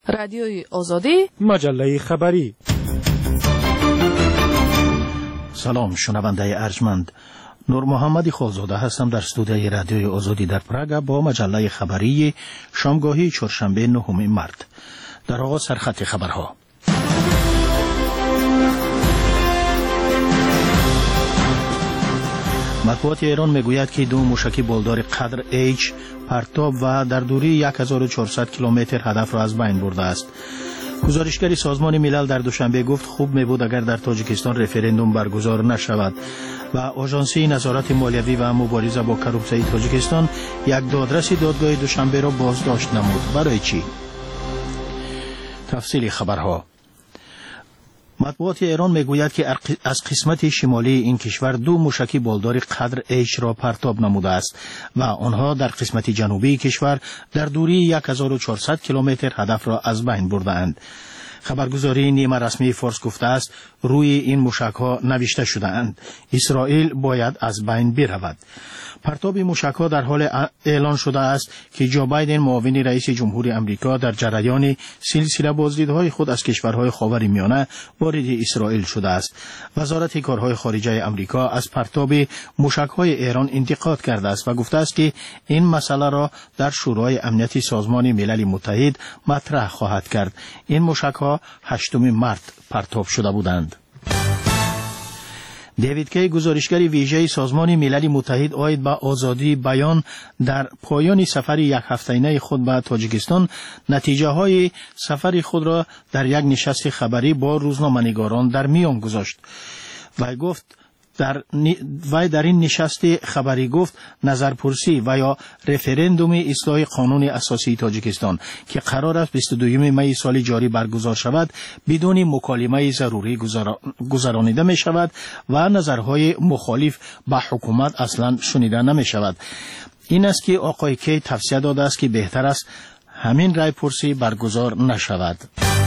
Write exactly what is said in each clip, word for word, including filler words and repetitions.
رادیوی آزادی، مجله خبری. سلام شنونده ارجمند، نور محمد خالزاده هستم در استودیوی رادیوی آزادی در پراگ با مجله خبری شامگاهی چهارشنبه نهم مارس. در آغاز سرخط خبرها. مطبوعات ایران میگوید که دو موشک بالدار قدر ایچ پرتاب و در دوری هزار و چهارصد کیلومتر هدف را از بین برده است. گزارشگری سازمان ملل در دوشنبه گفت خوب میبود اگر در تاجیکستان رفرندوم برگزار نشود و آژانسی نظارت مالیوی و مبارزه با کروپسیون تاجیکستان یک دادرس دادگاه دوشنبه را بازداشت نمود. برای چی؟ تفصیل خبرها. مطبوعات ایران میگوید که از قسمت شمالی این کشور دو موشک بالدار قدر ایچ را پرتاب نموده است و آنها در قسمت جنوبی کشور در دوری هزار و چهارصد کیلومتر هدف را از بین برده‌اند. خبرگزاری نیمه رسمی فارس گفته است روی این موشک‌ها نوشته شده‌اند اسرائیل باید از بین برود. پرتاب موشک‌ها در حال اعلان شده است که جو بایدن معاون رئیس جمهور آمریکا در جریان سلسله بازدیدهای خود از کشورهای خاورمیانه وارد اسرائیل شده است. وزارت کارهای خارجه آمریکا از پرتاب موشک‌های ایران انتقاد کرده است و گفته است که این مسئله را در شورای امنیت سازمان ملل متحد مطرح خواهد کرد. این موشک‌ها هشتم مارس پرتاب شده بودند. دیوید کی، گزارشگر ویژه سازمان ملل متحد عاید به آزادی بیان، در پایان سفر یک هفته‌ای خود به تاجیکستان نتیجه های سفر خود را در یک نشست خبری با روزنامه‌نگاران در میان گذاشت. وی گفت در وی در این نشست خبری گفت نظرپرسی و یا رفرندوم اصلاح قانون اساسی تاجیکستان که قرار است بیست و دوم می سال جاری برگزار شود بدون مکالمه ضروری گذرانیده می شود و نظرهای مخالف به حکومت اصلا شنیده نمی شود. این است که آقای کی توصیه داده است که بهتر است همین رای پرسی برگزار نشود.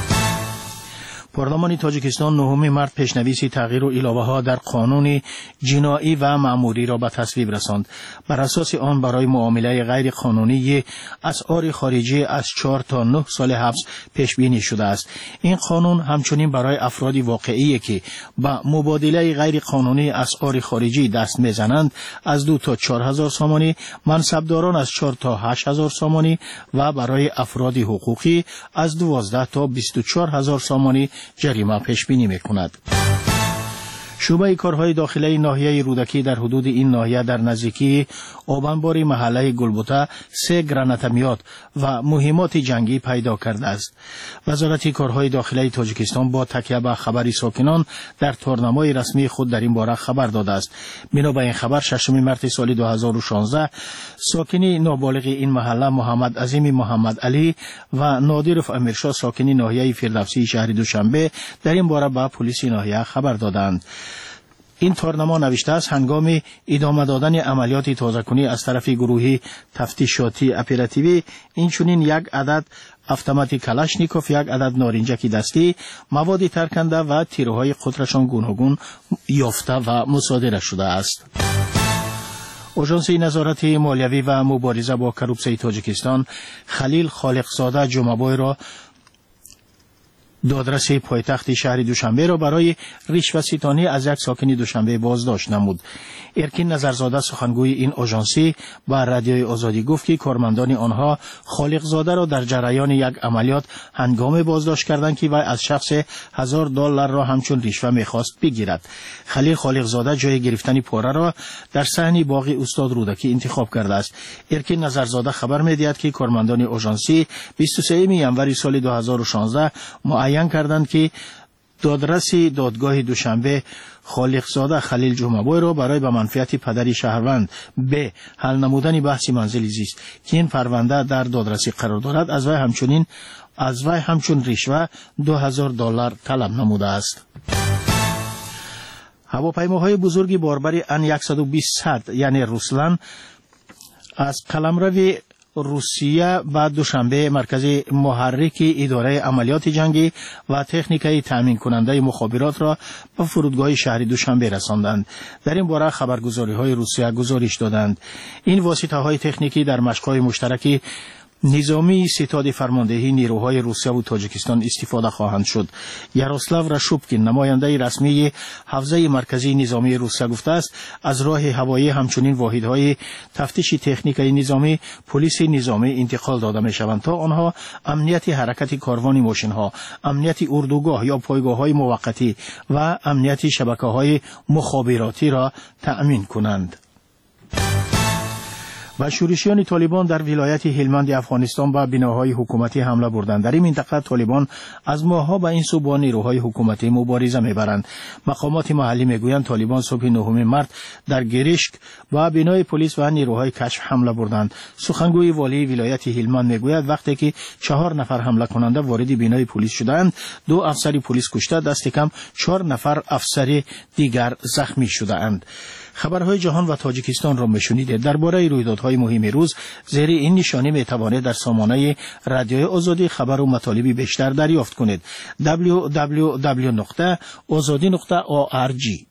پارلمان تاجیکستان نهم مارس پیشنویس تغییر و علاوه ها در قانون جنایی و مأموری را به تصویب رساند. بر اساس آن برای معامله غیر قانونی اسعار خارجی از چهار تا نه سال حبس پیش بینی شده است. این قانون همچنین برای افراد واقعی که با مبادله غیر قانونی اسعار خارجی دست میزنند از دو تا چهار هزار سامانی، منصبداران از چهار تا هشت هزار سامانی و برای افراد حقوقی از دوازده تا بیست و چهار هزار سامانی جریمه پیش بینی میکند. شعبه کارهای داخلی ناحیه رودکی در حدود این ناحیه در نزدیکی آبانبار محله گلبوته سه گرانتمیات و مهمات جنگی پیدا کرده است. وزارت کارهای داخلی تاجیکستان با تکیه به خبری ساکنان در تورنمای رسمی خود در این باره خبر داده است. بنا به این خبر ششم مارس سال دو هزار و شانزده ساکنی نابالغ این محله محمد عظیم محمد علی و نادرف امیرشاه ساکنی ناحیه فردوسی شهر دوشنبه در این باره به پلیس ناحیه خبر دادند. این تورنما نوشته است هنگام ادامه دادن عملیات تازه‌کنی از طرف گروهی تفتیشاتی اپراتیوی اینچنین یک عدد اتومات کلاشنیکوف، یک عدد نارنجک دستی، مواد ترکنده و تیرهای خودرشان گوناگون یافته و مصادره شده است. آژانس نظارت مالیوی و مبارزه با کروپسیون تاجیکستان خلیل خالقزاده جمعه را دادرس پایتخت شهر دوشنبه را برای رشوه ستانی از یک ساکن دوشنبه بازداشت نمود. ارکین نظرزاده سخنگوی این آژانسی با رادیوی آزادی گفت که کارمندان آنها خالقزاده را در جریان یک عملیات هنگام بازداشت کردند که وی از شخص هزار دلار را همچون رشوه می‌خواست بگیرد. خلیل خالقزاده جای گرفتن پاره را در صحن باغ استاد رودکی انتخاب کرده است. ارکین نظرزاده خبر می‌دهد که کارمندان آژانسی بیست و سوم ژانویه سال دو هزار و شانزده معین کردند که دادرس دادگاه دوشنبه خالقزاده خلیل جمعه را برای به منفعت پدری شهروند به حل نمودن بحث منزل زیست که این پرونده در دادرسی قرار دارد از وی همچنین از وی همچون رشوه دو هزار دلار طلب نموده است. هواپیماهای بزرگ باربری ان صد و بیست یعنی روسلان از قلمرو روسیه بعد دوشنبه مرکز محرک اداره عملیات جنگی و تکنیکی تامین کننده مخابرات را به فرودگاه شهر دوشنبه رساندند. در این باره خبرگزاری های روسیه گزارش دادند این واسطه های تکنیکی در مشق‌های مشترکی نظامی ستاد فرماندهی نیروهای روسیه و تاجیکستان استفاده خواهند شد. یاروسلاو راشوبکین نماینده رسمی حوزه مرکزی نظامی روسیه گفته است از راه هوایی همچنین واحدهای تفتیش تکنیکی نظامی پلیس نظامی انتقال داده می شوند تا آنها امنیت حرکت کاروان ماشین ها، امنیت اردوگاه یا پایگاه های موقتی و امنیت شبکه های مخابراتی را تأمین کنند. و شورشیان طالبان در ولایت هلمند افغانستان به بناهای حکومتی حمله بردند. در این منطقه طالبان از ماه‌ها به این سو با نیروهای حکومتی مبارزه می‌برند. مقامات محلی می‌گویند طالبان صبح نهم مارس در گریشک با بنای پلیس و نیروهای کشف حمله بردند. سخنگوی والی ولایت هلمند می‌گوید وقتی که چهار نفر حمله کننده وارد بنای پلیس شدند، دو افسر پلیس کشته، دست کم چهار نفر افسر دیگر زخمی شدند. خبرهای جهان و تاجیکستان را میشنیدید. درباره رویدادهای مهم روز زیر این نشانی میتوانید در سامانه رادیوی آزادی خبر و مطالب بیشتر دریافت کنید. دبلیو دبلیو دبلیو نقطه آزادی نقطه او آر جی.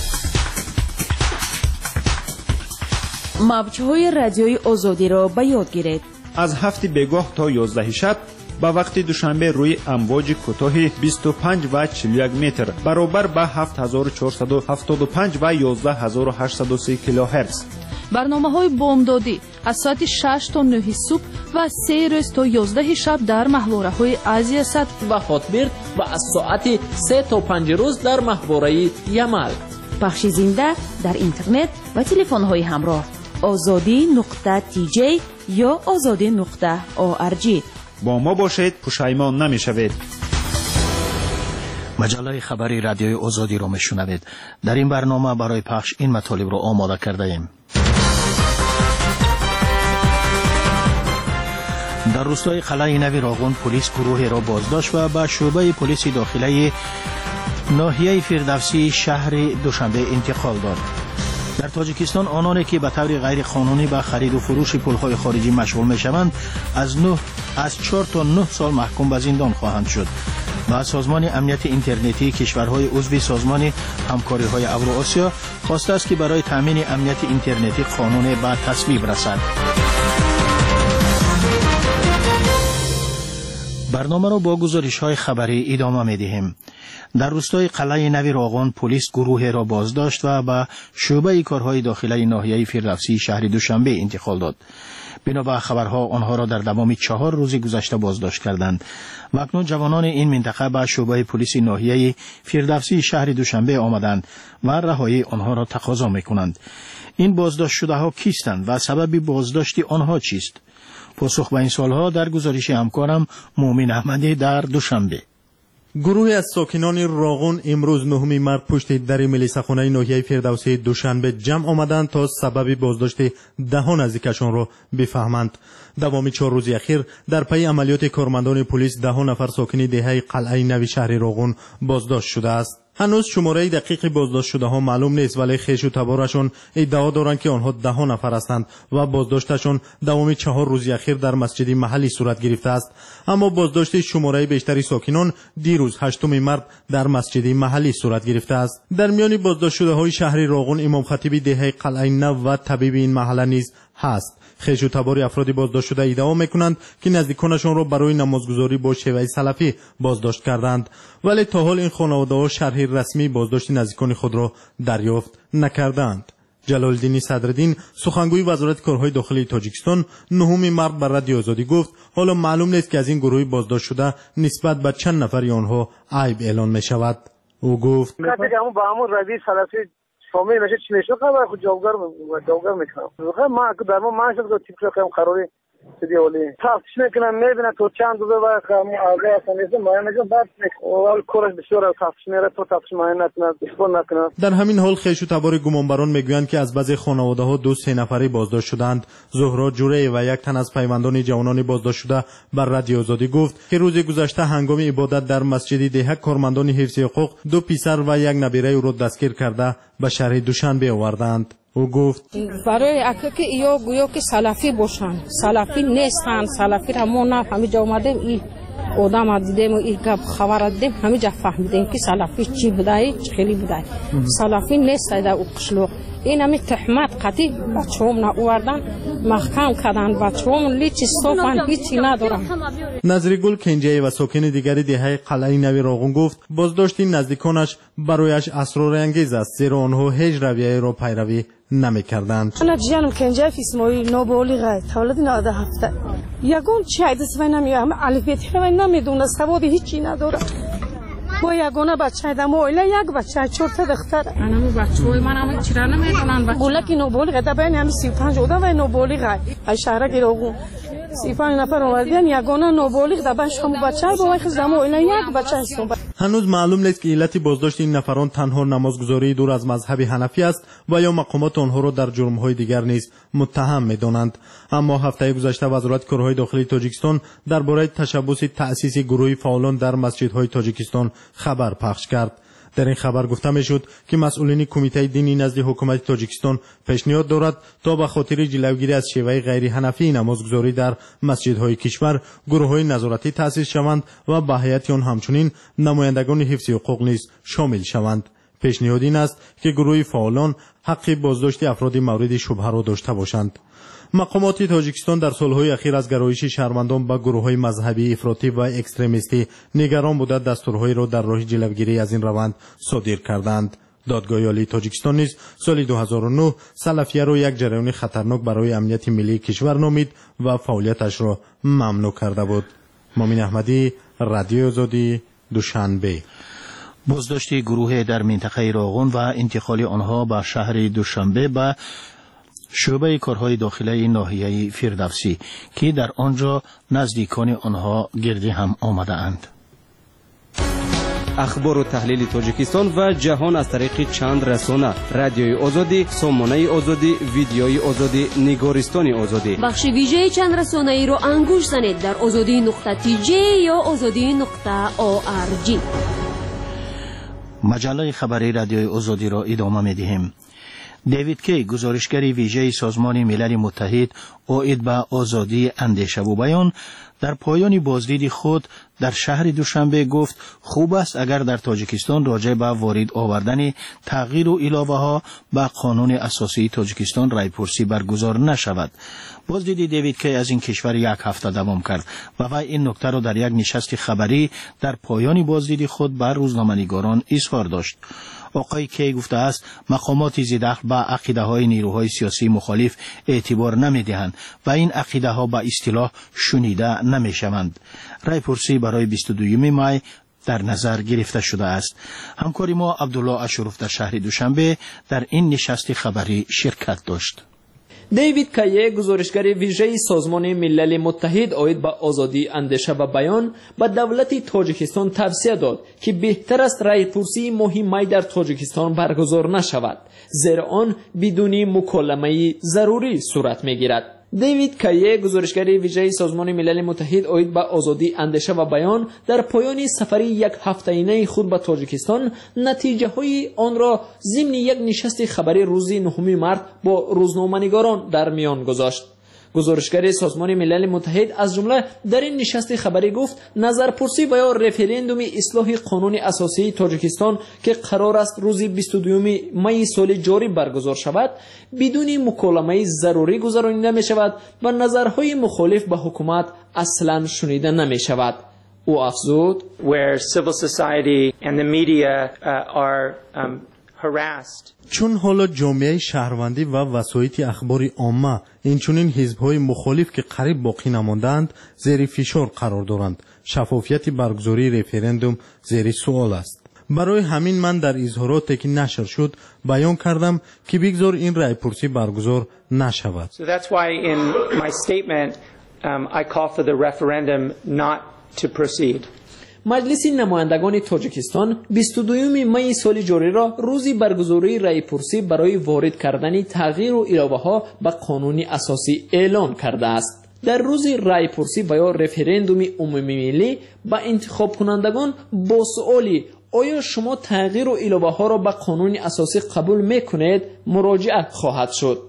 موج‌های رادیوی آزادی را به یاد گیرید. از هفت بگاه تا یازده شب با وقت دوشنبه روی امواج کوتاه بیست و پنج و چهل و یک متر برابر با هفت هزار و چهارصد و هفتاد و پنج و یازده هزار و هشتصد و سی کیلوهرتز. برنامه‌های بامدادی از ساعت شش تا نه صبح و سه روز تا یازده شب در محوره‌های آسیا صد و خاطبرد و از ساعت سه تا پنج روز در محوره یمل. پخش زنده در اینترنت و تلفن‌های همراه آزادی نقطه تی جی یا آزادی نقطه او آر جی. با ما باشید، پشیمان نمی‌شوید. مجله خبری رادیوی آزادی را میشنوید. در این برنامه برای پخش این مطالب را آماده کرده ایم. در روستای قلعه نوی راغون پلیس گروهی را بازداشت و به شعبه پلیس داخلی ناحیه فردوسی شهر دوشنبه انتقال داد. در تاجیکستان آنانی که به طور غیر قانونی به خرید و فروش پولهای خارجی مشغول میشوند از نه از چهار تا نه سال محکوم به زندان خواهند شد. و سازمان امنیت اینترنتی کشورهای عضو سازمان همکاری‌های اوراسیا خواسته است که برای تامین امنیت اینترنتی قانون به تصویب رسد. برنامه را با گزارش‌های خبری ادامه می‌دهیم. در روستای قلعه نوی راغون پلیس گروه را بازداشت و به شعبه کارهای داخلی ناحیه فردوسی شهر دوشنبه انتقال داد. بنا به خبرها آنها را در دوام چهار روز گذشته بازداشت کردند و اکنون جوانان این منطقه به شعبه پلیس ناحیه فردوسی شهر دوشنبه آمدند و رهایی آنها را تقاضا می‌کنند. این بازداشت شده ها کیستند و سبب بازداشت آنها چیست؟ پاسخ به این سوالها در گزارش همکارم مومن احمدی در دوشنبه. گروهی از ساکنان راغون امروز نهم مارس پشت در ملیسخانه ناحیه فردوسی دوشنبه جمع آمدند تا سبب بازداشت ده نزدیکشان را بفهمند. دوام چهار روز اخیر در پی عملیات کارمندان پلیس ده نفر ساکن دهه قلعه نوی شهر راغون بازداشت شده است. هنوز شماره دقیق بازداشت شده ها معلوم نیست، ولی خویش و تبارشان ادعا دارند که آنها ده نفر هستند و بازداشتشان دوام چهار روز اخیر در مسجد محلی صورت گرفته است. اما بازداشت شماره بیشتری ساکنان دیروز هشتم مارس در مسجد محلی صورت گرفته است. در میان بازداشت شده های شهر راغون امام خطیب دهه قلعه نو و طبیب این محله نیز هست. خویش و تبار افراد بازداشت شده ادعا میکنند که نزدیکانشان را برای نمازگزاری با شیوه سلفی بازداشت کردند، ولی تا حال این خانواده‌ها شرح رسمی بازداشت نزدیکان خود را دریافت نکردند. جلال‌الدین صدرالدین سخنگوی وزارت کارهای داخلی تاجیکستان نهم مارس بر رادیو آزادی گفت حالا معلوم نیست که از این گروه بازداشت شده نسبت به چند نفری آنها عیب اعلان می شود. او گفت فامیل میشه چی میشه خبر خود جوابگر جوابگر میکنم ما در ما معاش رو تیپ کنم قراری سدی ولی تفتیش میکنم میبینم تو چند روز و خم آگاه هستم ما میگم بعد اول کورش بسیار تفتیش میره تو تفتیش ما نکنه استفاده نکنه. در همین حال خویش و تبار گمانبران میگویند که از بعضی خانواده ها دو سه نفری بازداشت شدند. زهرا جوره و یک تن از پیوندان جوانان بازداشت شده بر رادیو آزادی گفت که روز گذشته هنگام عبادت در مسجد دهک کارمندان حفظ حقوق دو پسر و یک نبیره او را دستگیر کرده به شهر دوشنبه آوردند. او گفت برای اکه که ایو گویا که سلفی باشن، سلفی نیستن، سلفی را ما نفهمی جا اومدیم این آدم دیدیم و این گپ خبر دیدیم همه جا فهمیدیم که سلفی چی بودایی چه خیلی بودایی سلفی نیست در او قشلو این همه تحمت قطعی بچه هم ناوردن محکم کردن بچه هم لیچی صوفن هیچی ندارن. نظریگل کنجایی و ساکن دیگری دهه قلعه نوی راغون گفت بازداشت نزدیکانش برایش اسرارانگیز است زیرا آنها هیچ رویه را پیروی نمی‌کردند. انا جانم کنجای فیسموی نوبولیغه تولد ناده هفته یگون چای دست و نمیام الفبیت رو نمیدونه سواد هیچی نداره با یگونه بچه دم اوله یک بچه چرت دختر منم بچه‌ای منم چرا نمیدونن بچه گوله کی نوبولیغه تا بین هم سی و پنج اوده و نوبولیغه ای شهر گیرو سی و پنج نفر اومدن یگونه نوبولیغ تا بچه هم بچه با وقت دم اوله یک بچه است. هنوز معلوم نیست که علت بازداشت این نفران تنها نمازگزاری دور از مذهب حنفی است و یا مقامات آنها را در جرم‌های دیگر نیز متهم می‌دانند. اما هفته گذشته وزارت کارهای داخلی تاجیکستان درباره تشبث تأسیس گروهی فعالان در مسجدهای تاجیکستان خبر پخش کرد. در این خبر گفته میشد که مسئولین کمیته دینی نزد حکومت تاجیکستان پیشنهاد دارد تا به خاطر جلوگیری از شیوه غیر حنفی نمازگزاری در مسجدهای کشور گروه‌های نظارتی تأسیس شوند و به هیئت آن همچنین نمایندگان حفظ حقوق نیز شامل شوند. پیشنهاد این است که گروه فعالان حق بازداشت افراد مورد شبهه را داشته باشند. مقامات تاجیکستان در سالهای اخیر از گرایش شهروندان به گروه‌های مذهبی افراطی و اکستریمیستی نگران بوده دستورهایی را در راه جلوگیری از این روند صادر کردند. دادگاه عالی تاجیکستان نیز سال دو هزار و نه سلفیه را یک جریان خطرناک برای امنیت ملی کشور نامید و فعالیتش را ممنوع کرده بود. مامین احمدی، رادیو آزادی، دوشنبه. بازداشت گروه در منطقه راغون و انتقال آنها به شهر دوشنبه به شعبه کارهای داخلی ناحیه فردوسی که در آنجا نزدیکان آنها گردی هم آمده اند. اخبار و تحلیل تاجیکستان و جهان از طریق چند رسانه: رادیوی آزادی، سامانه آزادی، ویدیوی آزادی، نگارستان آزادی. بخش ویژه چند رسانه ای را انگوش زنید در آزادی نقطه تی جی یا آزادی نقطه او آر جی. مجله خبری رادیوی آزادی را ادامه می‌دهیم. دیوید کی، گزارشگر ویژه سازمان ملل متحد عاید به آزادی اندیشه و بیان، در پایان بازدید خود در شهر دوشنبه گفت خوب است اگر در تاجیکستان راجع به وارد آوردن تغییر و علاوه ها به قانون اساسی تاجیکستان رایپرسی برگزار نشود. بازدید دیوید کی از این کشور یک هفته دوام کرد و وی این نکته را در یک نشست خبری در پایان بازدید خود بر روزنامه‌نگاران اظهار داشت. آقای کی گفته است مقامات ضدعقل به عقیده های نیروهای سیاسی مخالف اعتبار نمی دهند و این عقیده ها به اصطلاح شنیده نمی شوند. رایپرسی برای بیست و دوم می در نظر گرفته شده است. همکار ما عبدالله اشرف در شهر دوشنبه در این نشست خبری شرکت داشت. دیوید کایه، گزارشگر ویژه سازمان ملل متحد عاید به آزادی اندیشه و بیان، به دولت تاجیکستان توصیه داد که بهتر است رایپرسی مهمی در تاجیکستان برگزار نشود، زیرا آن بدون مکالمه ضروری صورت میگیرد. دیوید کایه، گزارشگر ویژه سازمان ملل متحد عاید به آزادی اندیشه و بیان، در پایان سفری یک هفته‌ای خود به تاجیکستان نتیجه های آن را ضمن یک نشست خبری روز نهم مارس با روزنامه‌نگاران در میان گذاشت. گزارشگر سازمان ملل متحد از جمله در این نشست خبری گفت نظرپرسی و یا رفراندوم اصلاح قانون اساسی تاجیکستان که قرار است روز بیست و دوم می سال جاری برگزار شود بدون مکالمه ضروری گذرانیده می شود و نظرهای مخالف به حکومت اصلا شنیده نمی شود. او افزود where civil society and the media uh, are um, harassed. چون حالا جامعه شهروندی و وسایط اخبار عامه اینچنین حزب‌های مخالف که قریب باقی نماندند زیر فشار قرار دارند، شفافیت برگزاری رفراندوم زیر سوال است. برای همین من در اظهاراتی که نشر شد بیان کردم که بگذار این رایپرسی برگزار نشود. So that's why in my statement um, I call for the referendum not to proceed. مجلس نمایندگان تاجیکستان بیست و دوم می سال جاری را روزی برگزاری رایپرسی برای وارد کردن تغییر و اضافه ها به قانون اساسی اعلان کرده است. در روز رایپرسی و یا رفراندوم عمومی ملی به انتخاب کنندگان با سوالی آیا شما تغییر و اضافه ها را به قانون اساسی قبول میکنید مراجعه خواهد شد.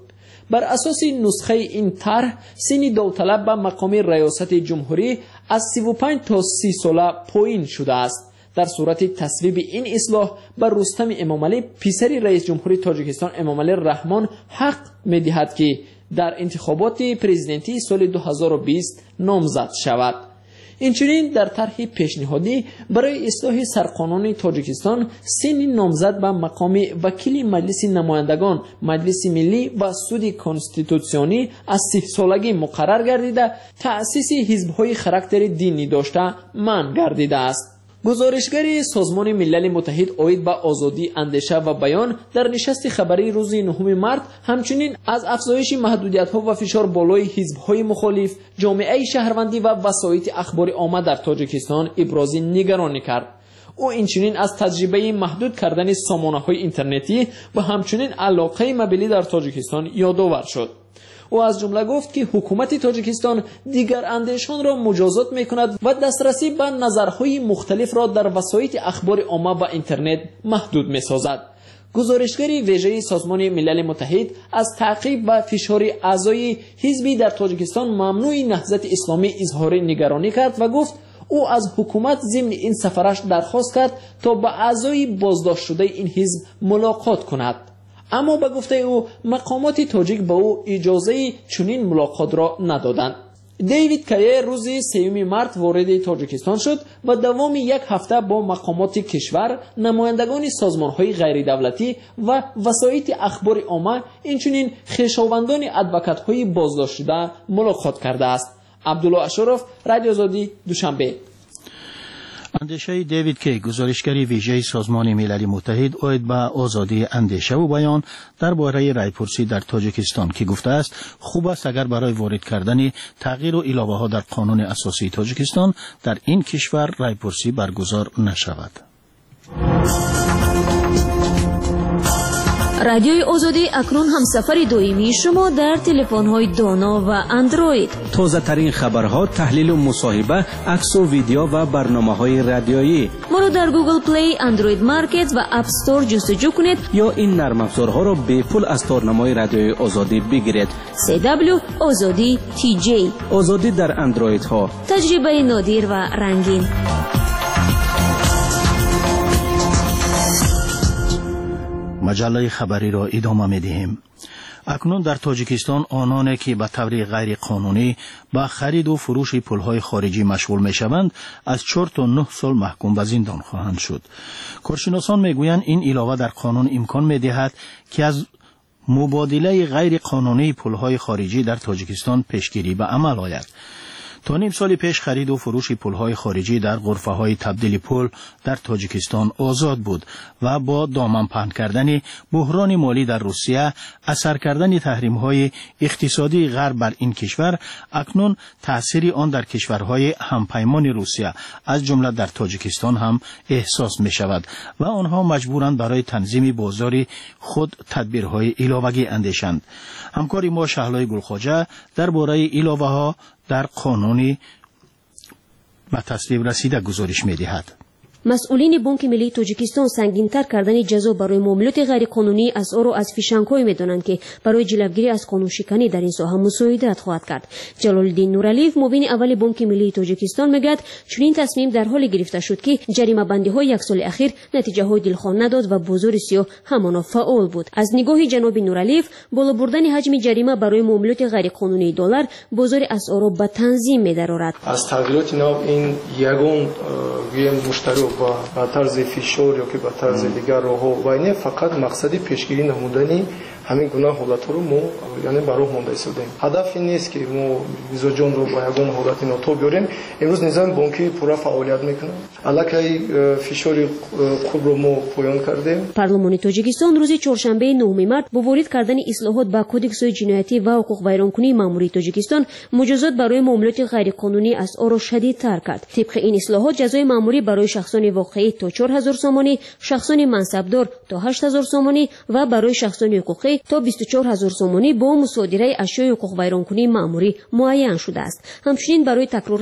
بر اساس نسخه این طرح سن داوطلب به مقام ریاست جمهوری از سی و پنج تا سی ساله پایین شده است. در صورت تصویب این اصلاح بر رستم امامعلی پسر رئیس جمهوری تاجیکستان امامعلی رحمان حق می‌دهد که در انتخابات پرزیدنتی سال دو هزار و بیست نامزد شود. اینچنین در طرح پیشنهادی برای اصلاح سرقانون تاجیکستان سن نامزد به مقام وکیل مجلس نمایندگان مجلس ملی و سود کنستیتوسیونی از سی سالگی مقرر گردیده تأسیس حزب‌های خاراکتر دینی داشته منع گردیده است. گزارشگر سازمان ملل متحد اوید به آزادی اندیشه و بیان در نشست خبری روز نهم مارس همچنین از افزایش محدودیت‌ها و فشار بالای حزب‌های مخالف، جامعه شهروندی و وسایط اخبار عامه در تاجیکستان ابراز نگرانی کرد. او اینچنین از تجربه محدود کردن سامانه‌های اینترنتی و همچنین علاقه مبلی در تاجیکستان یادآور شد. او از جمله گفت که حکومت تاجیکستان دیگر اندیشان را مجازات می‌کند و دسترسی به نظرهای مختلف را در وسایط اخبار عامه و اینترنت محدود می‌سازد. گزارشگر ویژه سازمان ملل متحد از تعقیب و فشار اعضای حزبی در تاجیکستان ممنوع نهضت اسلامی اظهار نگرانی کرد و گفت او از حکومت ضمن این سفرش درخواست کرد تا با اعضای بازداشت شده این حزب ملاقات کند. اما به گفته او مقامات تاجیک به او اجازه چنین ملاقات را ندادند. دیوید کایر روز سوم مارس وارد تاجیکستان شد و دوام یک هفته با مقامات کشور، نمایندگان سازمان‌های غیر دولتی و وسایط اخبار عامه اینچنین خویشاوندان ادوکات‌های بازداشت شده ملاقات کرده است. عبدالله اشرف، رادیو آزادی، دوشنبه. اندیشه دیوید کی، گزارشگر ویژه سازمان ملل متحد اوید به آزادی اندیشه و بیان درباره رایپرسی در تاجیکستان که گفته است خوب است اگر برای وارد کردن تغییر و علاوه ها در قانون اساسی تاجیکستان در این کشور رایپرسی برگزار نشود. رادیوی آزادی اکنون همسفر دائمی شما در تلفن‌های دانا و اندروید. تازه ترین خبرها، تحلیل و مصاحبه، عکس و ویدیو و برنامه‌های رادیویی. ما را در گوگل پلی، اندروید مارکت و اپ استور جستجو کنید یا این نرم افزارها را به پول از تارنمای رادیوی آزادی بگیرید. سی دبلیو آزادی تی جی. آزادی در اندروید ها. تجربه نادر و رنگین. مجله خبری را ادامه می‌دهیم. اکنون در تاجیکستان آنانی که به طور غیر قانونی به خرید و فروش پولهای خارجی مشغول می‌شوند از چهار تا نه سال محکوم به زندان خواهند شد. کارشناسان می‌گویند این علاوه در قانون امکان می‌دهد که از مبادله غیر قانونی پولهای خارجی در تاجیکستان پیشگیری به عمل آید. تا نیم سال پیش خرید و فروش پولهای خارجی در غرفه‌های تبدیل پول در تاجیکستان آزاد بود و با دامن پهن کردن بحران مالی در روسیه، اثر کردن تحریم‌های اقتصادی غرب بر این کشور، اکنون تأثیر آن در کشورهای همپیمان روسیه از جمله در تاجیکستان هم احساس می‌شود و آنها مجبورند برای تنظیم بازار خود تدبیرهای علاوه‌ای اندیشند. همکار ما شهلای گلخواجه درباره علاوه‌ها در قانونی به تصویب رسیده گزارش می‌دهد. مسئولین بانک ملی تاجیکستان سنگین‌تر کردن جزا برای معاملات غیرقانونی از او را از فیشنگ‌هایی می‌دانند که برای جلوگیری از قانون شکنی در این ساحه مساعدت خواهد کرد. جلال‌الدین نورعلیف معاون اول بانک ملی تاجیکستان میگوید چنین تصمیم در حال گرفته شد که جریمه بندی‌های یک سال اخیر نتیجه‌های دلخواه نداد و بازار سیاه همانا فعال بود. از نگاه جناب نورعلیف بالا بردن حجم جریمه برای معاملات غیرقانونی دلار بازار اسعار را به تنظیم می‌دارد. از تغییرات نو این یگان ویم مشتری با با طرز فشار یا که با طرز دیگر راه‌ها و اینه فقط مقصدی پیشگیری نمودنی همین گناه حالت‌ها رو ما یعنی برای مونده ایستادیم. هدف این نیست که ما ویزا جان رو با یگان حالت ناتو بیاریم. امروز نظام بانکی پورا فعالیت میکنه. الکی فشار خوب رو ما پایان کردیم. پارلمان تاجیکستان روز چهارشنبه نهم مارس با وارد کردن اصلاحات به کدکس جنایتی و حقوق ویرانکنی ماموری تاجیکستان مجازات برای معاملات غیرقانونی از آن را شدیدتر کرد. طبق این اصلاحات جزای ماموری برای شخصان واقعی تا چهار هزار سومانی، شخصان منصبدار تا هشت هزار سومانی و برای شخصان حقوقی تا بیست و چهار هزار سومانی با مصادره اشیاء حقوق ویرانکنی ماموری معین شده است. همچنین برای تکرارا صادر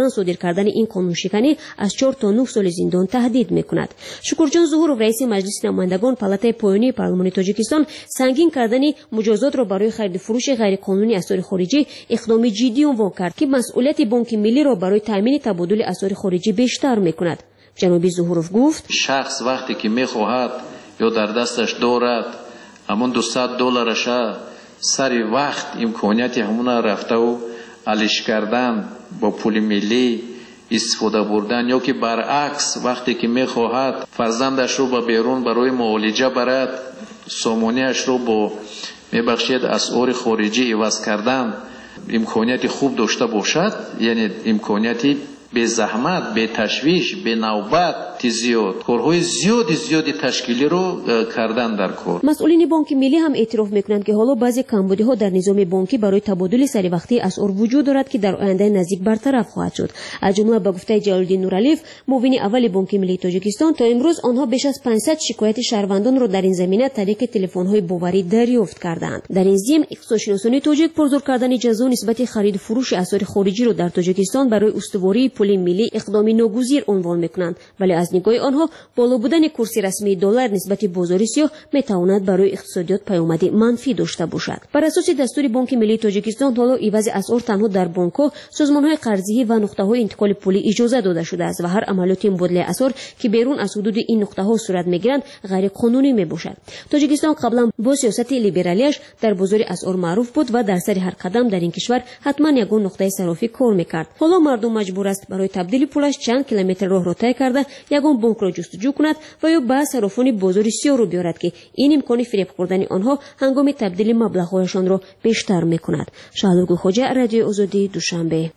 کردن این قانونشکنی از چهار تا نه سال زندان تهدید میکند. شکرجان ظهورов رئیس مجلس نمایندگان پالاتای پایانی پارلمان تاجیکستان سنگین کردن مجازات را برای خرید فروش غیرقانونی اسعار خارجی اقدام جدی عنوان کرد که مسئولیت بانک ملی را برای تامین تبادل اسعار خارجی بیشتر میکند. جناب ظهورов گفت شخص وقتی که میخواهد یا در دستش دارد همون دویست دلارش سری وقت امکانیت همون رفته و علیش کردن با پول ملی استفاده بردن یا که برعکس وقتی که میخواهد فرزندش رو به بیرون برای معالجه برد سامانیش رو با میبخشید اسعار خارجی عوض کردن امکانیت خوب داشته باشد، یعنی امکانیتی به زحمت، به تشویش، به نوبت زیاد کارهای زیادی زیادی تشکیلی رو کردن در کار. مسئولین بانک ملی هم اعتراف میکنند که حالا بعضی کمبودی ها در نظام بانکی برای تبادل سری وقتی اسعار وجود دارد که در آینده نزدیک برطرف خواهد شد. از جمله به گفته جلال‌الدین نورعلیف معاون اول بانک ملی تاجیکستان تا امروز آنها بیش از پانصد شکایت شهروندان را در این زمینه طریق تلفن‌های باوری دریافت کردند. در این ضمن اقتصادشناسان تاجیک پرزور کردن جزا نسبت خرید فروش اسعار خارجی را در تاجیکستان برای استواری پول ملی اقدامی ناگزیر عنوان میکنند، ولی از نگاه آنها بالا بودن کورس رسمی دلار نسبت بازار سیاه میتواند برای اقتصادیات پیامد منفی داشته باشد. بر اساس دستور بانک ملی تاجیکستان حالا عوض اسعار تنها در بانک‌ها، سازمان‌های قرضه‌ای و نقطه‌های انتقال پولی اجازه داده شده است و هر عملیات مبادله اسعار که بیرون از حدود این نقطه‌ها صورت می‌گیرند غیر قانونی میباشد. تاجیکستان قبلا با سیاست لیبرالیش در بازار اسعار معروف بود و در سر هر قدم در این کشور حتما یگان نقطه صرافی کار می‌کرد. حالا مردم مجبور است برای تبدیل پولش چند کیلومتر راه را طی کرده یگان بانک را جستجو کند و یا به صرافان بازار سیاه رو بیارد که این امکان فریب خوردن آنها هنگام تبدیل مبلغ‌هایشان را بیشتر میکند. شهلوگو خوجه، رادیو آزادی، دوشنبه.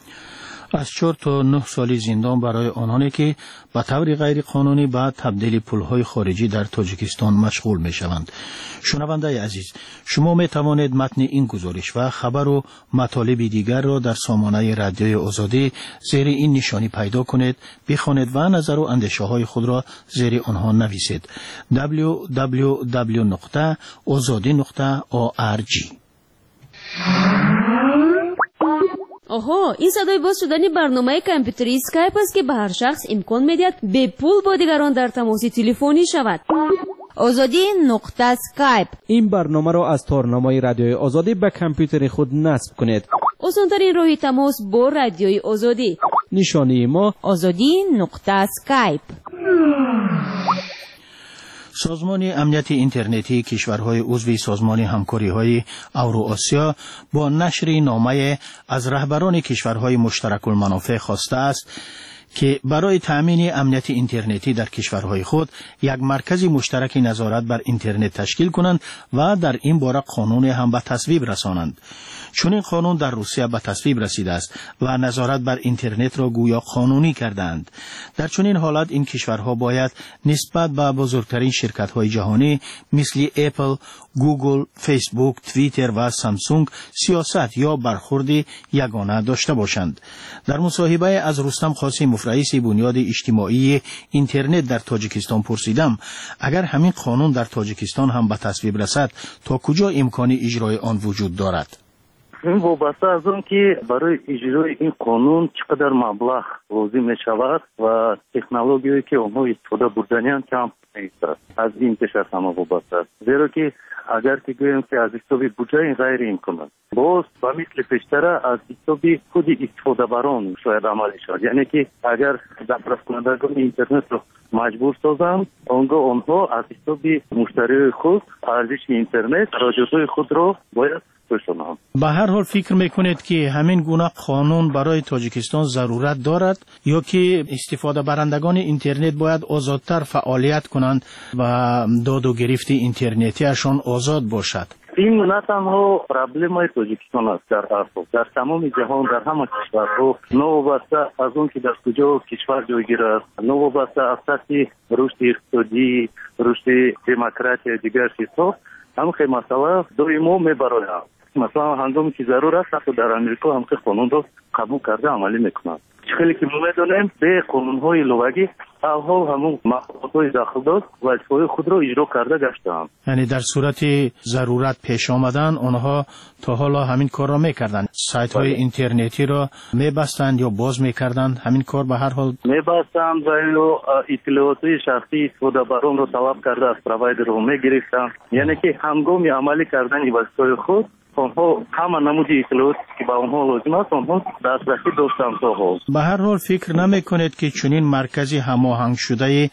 از چهار تا نه سالی زندان برای آنانی که به طور غیر قانونی به تبدیل پولهای خارجی در تاجیکستان مشغول می شوند. شنونده عزیز، شما می توانید متن این گزارش و خبر و مطالب دیگر را در سامانه رادیوی آزادی زیر این نشانی پیدا کنید، بخوانید و نظر و اندیشه های خود را زیر آنها نویسید. دبلیو دبلیو دبلیو نقطه آزادی نقطه او آر جی. آها، این صدای باز شدن برنامه کامپیوتری اسکایپ است که به هر شخص امکان میدهد به پول با دیگران در تماس تلفنی شود. آزادی نقطه اسکایپ. این برنامه را از تارنامه رادیوی آزادی به کامپیوتر خود نصب کنید. آسان‌ترین راه تماس با رادیوی آزادی. نشانی ما آزادی نقطه اسکایپ. سازمان امنیت اینترنتی کشورهای عضو سازمان همکاری‌های اوراسیا با نشر نامه از رهبران کشورهای مشترک المنافع خواسته است که برای تأمین امنیت اینترنتی در کشورهای خود یک مرکز مشترک نظارت بر اینترنت تشکیل کنند و در این باره قانون هم به تصویب رسانند. چون این قانون در روسیه به تصویب رسیده است و نظارت بر اینترنت را گویا قانونی کردند. در چنین حالت این کشورها باید نسبت به بزرگترین شرکت‌های جهانی مثل اپل، گوگل، فیسبوک، توییتر و سامسونگ سیاست یا برخورد یگانه داشته باشند. در مصاحبه از رستم قاسم، رئیس بنیاد اجتماعی اینترنت در تاجیکستان، پرسیدم اگر همین قانون در تاجیکستان هم به تصویب رسد تا کجا امکان اجرای آن وجود دارد؟ این وابسته از اون که برای اجرای این قانون چقدر مبلغ لازم می شود و تکنولوژیایی که اونها استفاده بردنیان کم نیست. از این پیش هم وابسته است. زیرا که اگر که گویم که از حساب بودجه این غیر امکان است، باز با مثل پیشتره از حساب خود استفاده بران شاید عملی شد. یعنی که اگر دسترس کنندگان اینترنت رو مجبور سازند، اونگاه آنها از حساب مشتری خود ارزش اینترنت راجعه خود رو باید بشنوند. به هر حال فکر میکنید که همین گونه قانون برای تاجیکستان ضرورت دارد یا که استفاده برندگان اینترنت باید آزادتر فعالیت کنند و داد و گرفت اینترنتیشان آزاد باشد؟ این نه تنها پرابلم تاجیکستان است، در افریقا، در تمام جهان، در همه کشورها، نوابسته از اون که در کجا کشور جایگیر است، نوابسته از سطح رشد اقتصادی، رشد دموکراسی دیگر چیزها، هم که مسئله دائما میبراید. مثلا هنگامی که ضرور است حتی در امریکا هم که قانون رو قبول کرده عملی میکنند. خیلی که میدونیم به قانون‌های لغوی حال همون مقامات داخل داد وظیفه خود را اجرا کرده گشتند. یعنی در صورت ضرورت پیش آمدن آنها تا حالا همین کار را میکردند، سایت های اینترنتی را میبستند یا باز میکردند، همین کار به هر حال میبستند و یا اطلاعات شخصی استفاده بران را طلب کرده از پروایدر را میگرفتند. یعنی که هنگام عملی کردن وظیفه خود آنها همه نمود اطلاعات که به آنها لازم است آنها دسترسی داشتند تا حال. به هر حال فکر نمی کنید که چنین مرکزی هماهنگ شده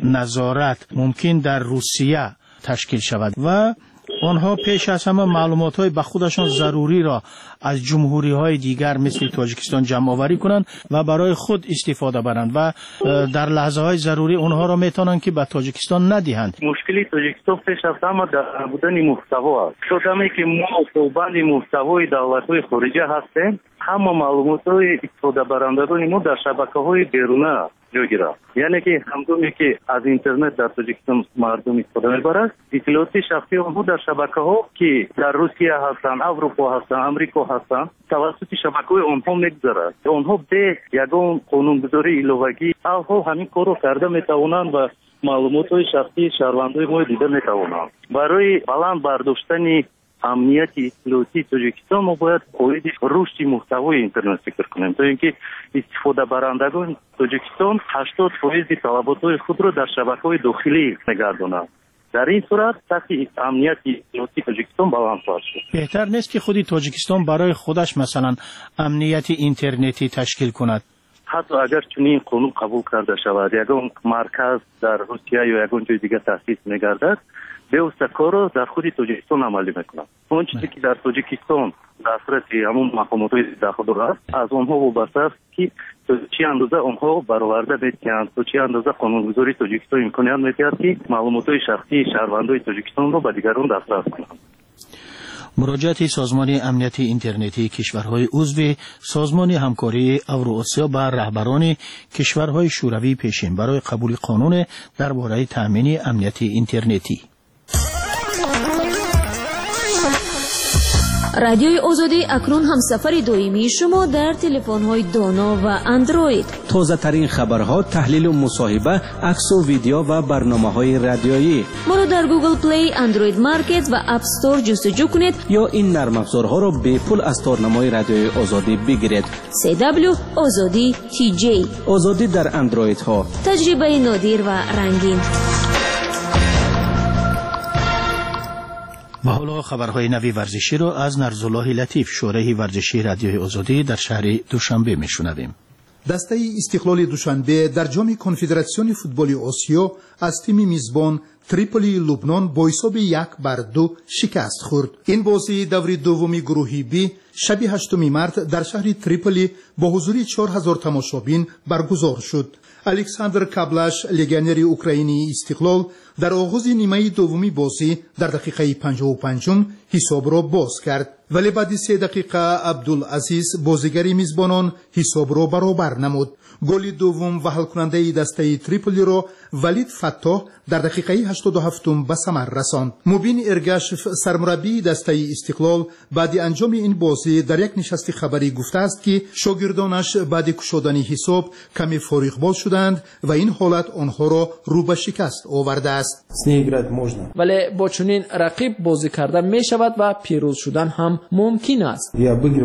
نظارت ممکن در روسیه تشکیل شود و آنها پیش از همه معلومات های به خودشان ضروری را از جمهوری های دیگر مثل تاجیکستان جمع آوری کنند و برای خود استفاده برند و در لحظه های ضروری آنها را میتونند که به تاجیکستان ندهند. مشکلی تاجیکستان پیش از همه در بودن محتوا است. شدمی که ما صوبان محتوای دولت‌های خارجی هستیم، همه معلومات های استفاده برندگان ما در شبکه‌های بیرونه جای گرفت. یعنی که هنگامی که از اینترنت در تاجیکستان مردم استفاده می‌برند، اطلاعات شخصی آنها در شبکه‌ها که در روسیه هستند، اروپا هستند، آمریکا هستند، توسط شبکه‌های آنها می‌گذرد. آنها به یگان قانونگذاری لغوی آنها همین کارو کرده می‌توانند و معلومات های شخصی شهروندان ما دیده می‌توانند. برای بلند برداشتن امنیت اطلاعاتی تاجیکستان ما باید قواعد رشد محتوای اینترنت فکر کنیم تا اینکه استفاده برندگان تاجیکستان هشتاد درصد طلبات خود را در شبکه‌های داخلی نگردانند. در این صورت سطح امنیت اطلاعاتی تاجیکستان بالانس شد. بهتر نیست که خودی تاجیکستان برای خودش مثلا امنیت اینترنتی تشکیل کند؟ حتی اگر چنین قانون قبول کرده شود، یگان مرکز در روسیه یا یگان جای دیگر تأسیس می‌گردد، به کارو در خود تاجیکستان عملی میکنند. اون چیزی که در تاجیکستان دسترس همون مقامات داخل است از آنها وابسته است که چه اندازه آنها برآورده می‌کنند، چه اندازه قانونگذاری تاجیکستان امکانیت می‌دهد که معلومات شخصی شهروندان تاجیکستان را به دیگران دسترس کنند. مراجعت سازمان امنیت اینترنتی کشورهای عضو سازمان همکاری اوراسیا بر رهبران کشورهای شوروی پیشین برای قبول قانون درباره تأمین امنیت اینترنتی. رادیوی آزادی اکنون هم سفر دائمی شما در تلفن‌های دانا و اندروید. تازه ترین خبرها، تحلیل و مصاحبه، عکس و ویدیو و برنامه‌های رادیویی. ما رو در گوگل پلی، اندروید مارکت و اپ استور جستجو کنید یا این نرم افزارها را به پول از تارنمای رادیوی آزادی بگیرید. سی دبلیو آزادی تی جی. آزادی در اندروید ها. تجربه نادر و رنگین. و حالا خبرهای نوی ورزشی را از نرزالله لطیف، شورای ورزشی رادیوی آزادی در شهر دوشنبه میشنویم. دسته استقلال دوشنبه در جام کنفدراسیون فوتبال آسیا از تیم میزبان تریپولی لبنان با حساب یک بر دو شکست خورد. این بازی دوری دومی گروهی بی شب هشتم مارس در شهر تریپولی با حضور چهار هزار تماشابین برگزار شد. الکساندر کابلاش، لگنر اوکراینی استقلال، در آغاز نیمه دومی بازی در دقیقه پنجاه و پنج حساب را باز کرد، ولی بعد سه دقیقه عبدالعزیز بازیگر میزبانان حساب را برابر نمود. گل دوم و حل کننده دسته تریپولی را ولید فتاح در دقیقه هشتاد و هفت به ثمر رساند. مبین ارگاشف، سرمربی دسته استقلال، بعد انجام این بازی در یک نشست خبری گفته است که شاگردانش بعد گشودن حساب کمی فارغ‌بال شدند و این حالت آنها را رو به شکست آورده است. ولی با چنین رقیب بازی کردن می شود و پیروز شدن هم ممکن است.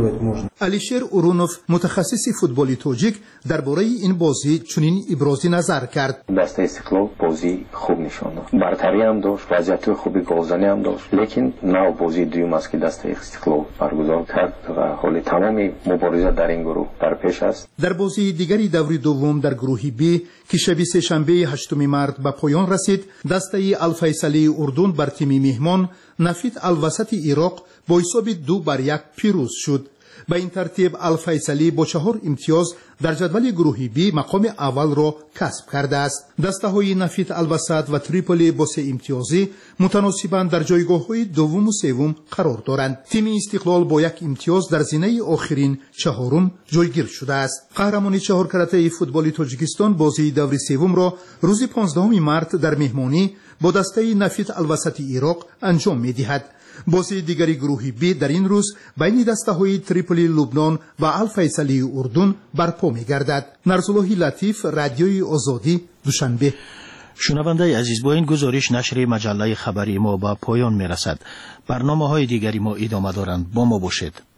علیشیر اورونوف، متخصص فوتبال تاجیک، درباره این بازی چنین ابراز نظر کرد. دسته استقلال بازی خوب نشان داد، برتری هم داشت، وضعیت خوبی گلزنی هم داشت، لیکن نو بازی دوم است که دسته استقلال برگزار کرد و حال تمام مبارزه در این گروه در پیش است. در بازی دیگری دوری دوم در گروه بی که شب سه‌شنبه هشتم مارس به پایان رسید، دسته الفیصلی اردن بر تیم میهمان نفید الوسط عراق با حساب دو بر یک پیروز شد. به این ترتیب الفیصلی با چهار امتیاز در جدول گروه بی مقام اول را کسب کرده است. دسته های نفید الوسط و تریپولی با سه امتیازی متناسباً در جایگاه های دوم و سوم قرار دارند. تیم استقلال با یک امتیاز در زینه آخرین چهارم جایگیر شده است. قهرمان چهار کرته فوتبال تاجیکستان بازی دور سوم را روز پانزدهم مارس در مهمانی با دسته نفید الوسط عراق انجام می‌دهد. بازی دیگری گروه بی در این روز بین دسته‌های تریپولی لبنان و الفیصلی اردن برپا می‌گردد. نرسالله لطیف، رادیوی آزادی، دوشنبه. شنونده عزیز، با این گزارش نشر مجله خبری ما به پایان می‌رسد. برنامه‌های دیگری ما ادامه دارند. با ما باشید.